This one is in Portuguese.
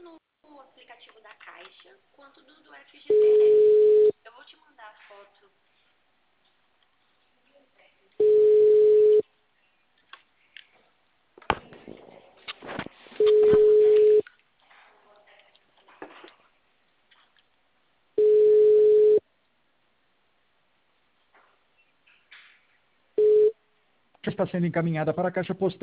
no aplicativo da Caixa, quanto do FGTS. Eu vou te mandar a foto. Está sendo encaminhada para a caixa postal.